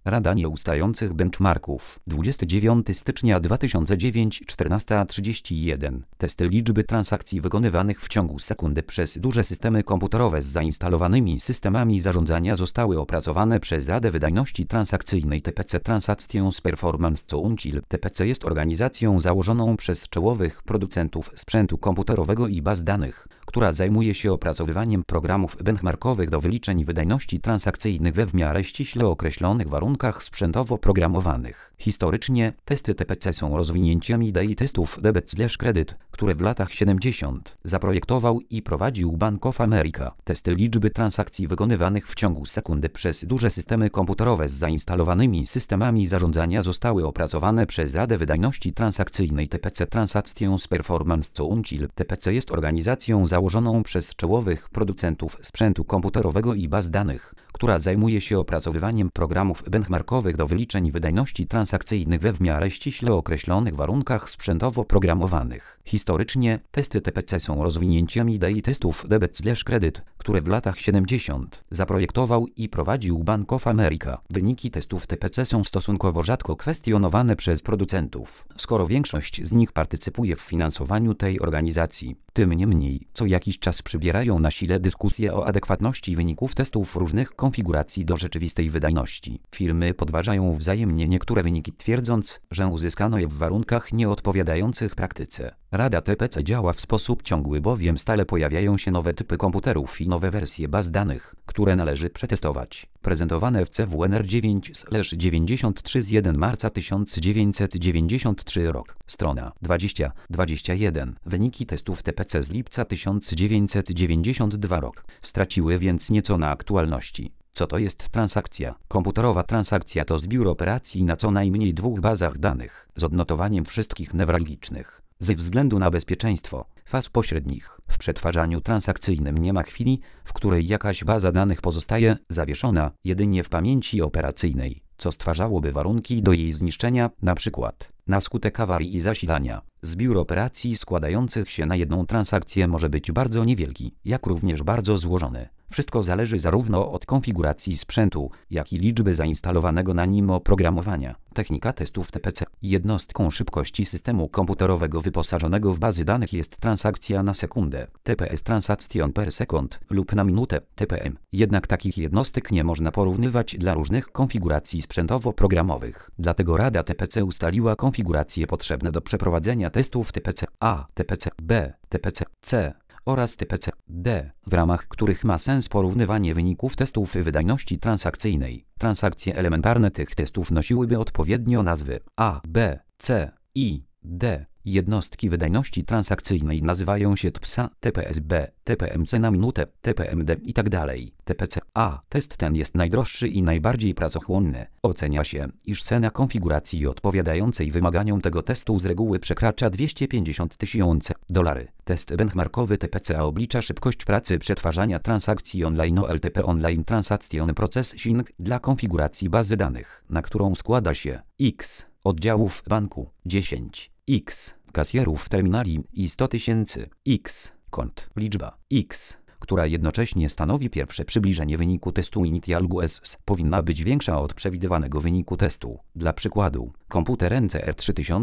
Rada Nieustających Benchmarków. 29 stycznia 2009, 14:31. Testy liczby transakcji wykonywanych w ciągu sekundy przez duże systemy komputerowe z zainstalowanymi systemami zarządzania zostały opracowane przez Radę Wydajności Transakcyjnej TPC Transactions Performance Council. TPC jest organizacją założoną przez czołowych producentów sprzętu komputerowego i baz danych, która zajmuje się opracowywaniem programów benchmarkowych do wyliczeń wydajności transakcyjnych we w miarę ściśle określonych warunkach sprzętowo-programowanych. Historycznie testy TPC są rozwinięciami idei testów debet/kredyt, które w latach 70. zaprojektował i prowadził Bank of America. Testy liczby transakcji wykonywanych w ciągu sekundy przez duże systemy komputerowe z zainstalowanymi systemami zarządzania zostały opracowane przez Radę Wydajności Transakcyjnej TPC Transactions Performance Council. TPC jest organizacją założoną przez czołowych producentów sprzętu komputerowego i baz danych, która zajmuje się opracowywaniem programów benchmarkowych do wyliczeń wydajności transakcyjnych we w miarę ściśle określonych warunkach sprzętowo-programowanych. Historycznie testy TPC są rozwinięciami idei testów debet/kredyt, które w latach 70. zaprojektował i prowadził Bank of America. Wyniki testów TPC są stosunkowo rzadko kwestionowane przez producentów, skoro większość z nich partycypuje w finansowaniu tej organizacji. Tym niemniej, co jakiś czas przybierają na sile dyskusje o adekwatności wyników testów różnych konfiguracji do rzeczywistej wydajności. Firmy podważają wzajemnie niektóre wyniki, twierdząc, że uzyskano je w warunkach nieodpowiadających praktyce. Rada TPC działa w sposób ciągły, bowiem stale pojawiają się nowe typy komputerów i nowe wersje baz danych, które należy przetestować. Prezentowane w CWNR 9/93 z 1 marca 1993 rok. Strona 20-21. Wyniki testów TPC z lipca 1992 rok. Straciły więc nieco na aktualności. Co to jest transakcja? Komputerowa transakcja to zbiór operacji na co najmniej dwóch bazach danych, z odnotowaniem wszystkich newralgicznych. Ze względu na bezpieczeństwo faz pośrednich w przetwarzaniu transakcyjnym nie ma chwili, w której jakaś baza danych pozostaje zawieszona jedynie w pamięci operacyjnej, co stwarzałoby warunki do jej zniszczenia, np. na skutek awarii i zasilania. Zbiór operacji składających się na jedną transakcję może być bardzo niewielki, jak również bardzo złożony. Wszystko zależy zarówno od konfiguracji sprzętu, jak i liczby zainstalowanego na nim oprogramowania. Technika testów TPC. Jednostką szybkości systemu komputerowego wyposażonego w bazy danych jest transakcja na sekundę, TPS transaction per second, lub na minutę, TPM. Jednak takich jednostek nie można porównywać dla różnych konfiguracji sprzętowo-programowych. Dlatego Rada TPC ustaliła konfiguracje potrzebne do przeprowadzenia testów TPC A, TPC B, TPC C oraz TPC D, w ramach których ma sens porównywanie wyników testów wydajności transakcyjnej. Transakcje elementarne tych testów nosiłyby odpowiednio nazwy A, B, C, I, D. Jednostki wydajności transakcyjnej nazywają się TPSA, TPSB, TPMC na minutę, TPMD itd. TPC A. Test ten jest najdroższy i najbardziej pracochłonny. Ocenia się, iż cena konfiguracji odpowiadającej wymaganiom tego testu z reguły przekracza $250,000. Test benchmarkowy TPCA oblicza szybkość pracy przetwarzania transakcji online OLTP Online Transaction Processing dla konfiguracji bazy danych, na którą składa się X oddziałów banku, 10 X kasjerów terminali i 100,000 X kont. Liczba X, która jednocześnie stanowi pierwsze przybliżenie wyniku testu Initial GUES, powinna być większa od przewidywanego wyniku testu. Dla przykładu, komputer NCR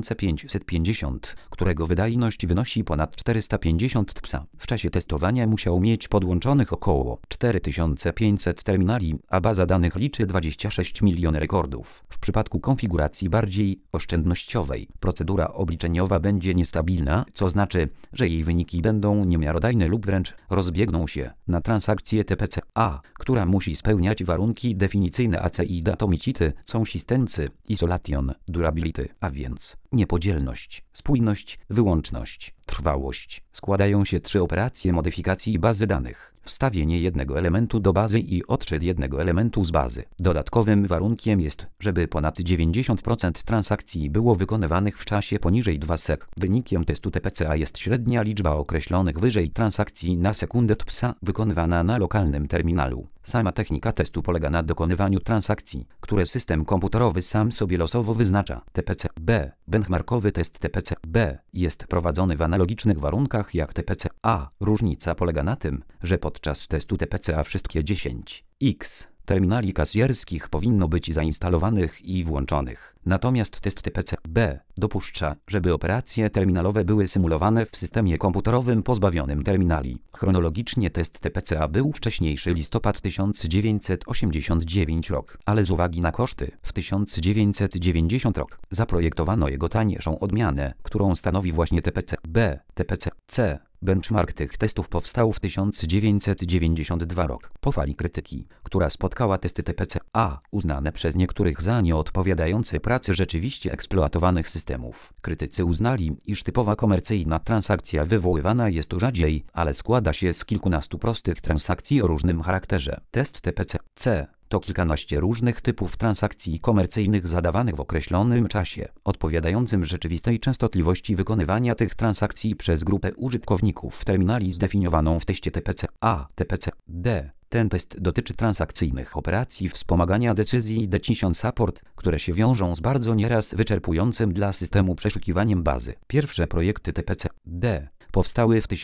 3550, którego wydajność wynosi ponad 450 TPSA, w czasie testowania musiał mieć podłączonych około 4500 terminali, a baza danych liczy 26 milionów rekordów. W przypadku konfiguracji bardziej oszczędnościowej, procedura obliczeniowa będzie niestabilna, co znaczy, że jej wyniki będą niemiarodajne lub wręcz rozbiegną się na transakcję TPC A, która musi spełniać warunki definicyjne ACI datomicity, consistency, isolation, durability, a więc niepodzielność, spójność, wyłączność, trwałość. Składają się 3 operacje modyfikacji bazy danych: wstawienie jednego elementu do bazy i odczyt jednego elementu z bazy. Dodatkowym warunkiem jest, żeby ponad 90% transakcji było wykonywanych w czasie poniżej 2 sek. Wynikiem testu TPCA jest średnia liczba określonych wyżej transakcji na sekundę TPSA wykonywana na lokalnym terminalu. Sama technika testu polega na dokonywaniu transakcji, które system komputerowy sam sobie losowo wyznacza. TPC B. Benchmarkowy test TPC B jest prowadzony w analogicznych warunkach jak TPC A. Różnica polega na tym, że podczas testu TPCA wszystkie 10 X terminali kasjerskich powinno być zainstalowanych i włączonych. Natomiast test TPC-B dopuszcza, żeby operacje terminalowe były symulowane w systemie komputerowym pozbawionym terminali. Chronologicznie test TPC-A był wcześniejszy, listopad 1989 rok, ale z uwagi na koszty w 1990 rok zaprojektowano jego tańszą odmianę, którą stanowi właśnie TPC-B. TPC-C. Benchmark tych testów powstał w 1992 rok. Po fali krytyki, która spotkała testy TPC-A, uznane przez niektórych za nieodpowiadające pracy rzeczywiście eksploatowanych systemów, krytycy uznali, iż typowa komercyjna transakcja wywoływana jest tu rzadziej, ale składa się z kilkunastu prostych transakcji o różnym charakterze. Test TPC-C to kilkanaście różnych typów transakcji komercyjnych zadawanych w określonym czasie, odpowiadającym rzeczywistej częstotliwości wykonywania tych transakcji przez grupę użytkowników terminali zdefiniowaną w teście TPC-A. TPC-D. Ten test dotyczy transakcyjnych operacji wspomagania decyzji Decision Support, które się wiążą z bardzo nieraz wyczerpującym dla systemu przeszukiwaniem bazy. Pierwsze projekty TPC-D powstały w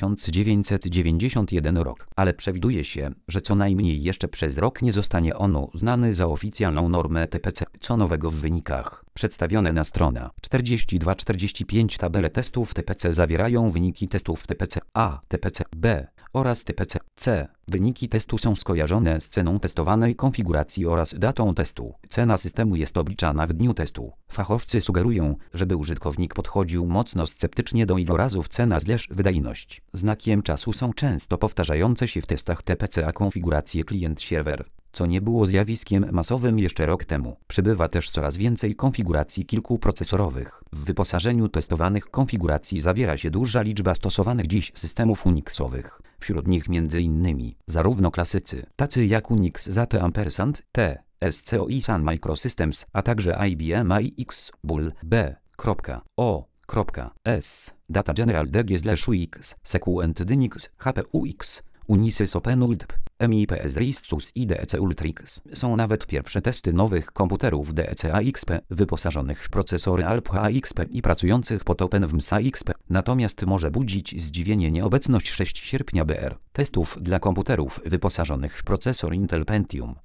1991 rok, ale przewiduje się, że co najmniej jeszcze przez rok nie zostanie ono uznany za oficjalną normę TPC. Co nowego w wynikach? Przedstawione na stronach 42-45 tabele testów TPC zawierają wyniki testów TPC-A, TPC-B oraz TPC-C. Wyniki testu są skojarzone z ceną testowanej konfiguracji oraz datą testu. Cena systemu jest obliczana w dniu testu. Fachowcy sugerują, żeby użytkownik podchodził mocno sceptycznie do ilorazów cena/wydajność. Znakiem czasu są często powtarzające się w testach TPC-A konfiguracje klient-serwer, co nie było zjawiskiem masowym jeszcze rok temu. Przybywa też coraz więcej konfiguracji kilkuprocesorowych. W wyposażeniu testowanych konfiguracji zawiera się duża liczba stosowanych dziś systemów Unixowych. Wśród nich m.in. zarówno klasycy, tacy jak Unix ZT T, SCO i Sun Microsystems, a także IBM iX, Bull, B, O, S, Data General DG/UX, Sequent Dynix, HPUX, Unisys OpenULTP, MIPS Ristus i DEC Ultrix. Są nawet pierwsze testy nowych komputerów DEC AXP, wyposażonych w procesory ALP AXP i pracujących pod OpenWMS AXP. Natomiast może budzić zdziwienie nieobecność 6 sierpnia BR testów dla komputerów wyposażonych w procesor Intel Pentium.